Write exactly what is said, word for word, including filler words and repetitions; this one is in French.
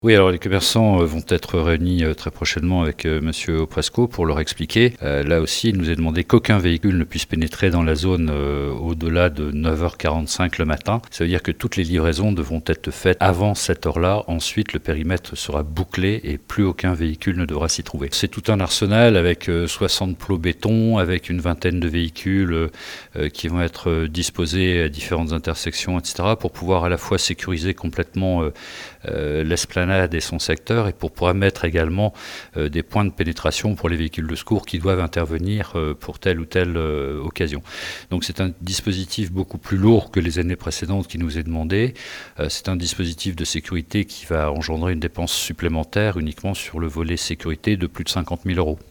Oui, alors les commerçants euh, vont être réunis euh, très prochainement avec euh, Monsieur Opresco pour leur expliquer. Euh, là aussi, il nous est demandé qu'aucun véhicule ne puisse pénétrer dans la zone euh, au-delà de neuf heures quarante-cinq le matin. Ça veut dire que toutes les livraisons devront être faites avant cette heure-là. Ensuite, le périmètre sera bouclé et plus aucun véhicule ne devra s'y trouver. C'est tout un arsenal avec euh, soixante plots béton, avec une vingtaine de véhicules euh, qui vont être euh, disposés à différentes intersections, et cetera, pour pouvoir à la fois sécuriser complètement euh, euh, l'esplanade et son secteur, et pour pouvoir mettre également euh, des points de pénétration pour les véhicules de secours qui doivent intervenir euh, pour telle ou telle euh, occasion. Donc c'est un dispositif beaucoup plus lourd que les années précédentes qui nous est demandé. Euh, c'est un dispositif de sécurité qui va engendrer une dépense supplémentaire uniquement sur le volet sécurité de plus de cinquante mille euros.